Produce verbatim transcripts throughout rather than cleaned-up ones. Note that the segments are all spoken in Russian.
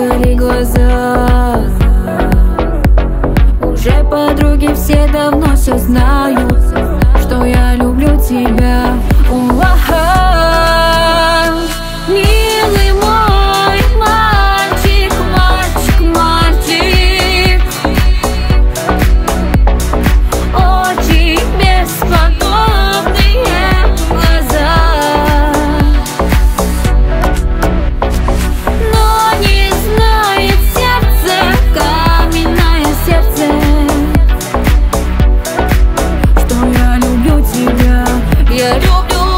плакали глаза. Уже подруги все давно все знают, что я люблю тебя. Уа-ха. Милый мой мальчик, мальчик, мальчик, очень бесподобные глаза. Но не знает сердце, каменное сердце, что я люблю тебя. Я люблю.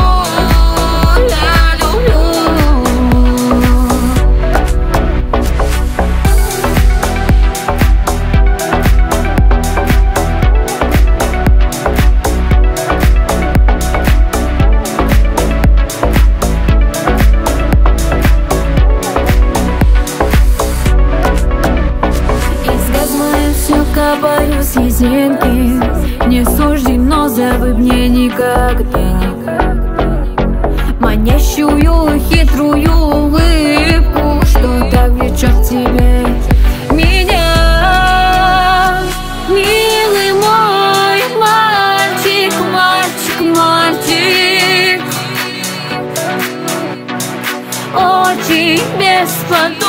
Копаю слезинки, не суждено забыть мне никогда манящую хитрую улыбку, что так влечет к тебе меня. Милый мой мальчик, мальчик, мальчик, очень бесподобный.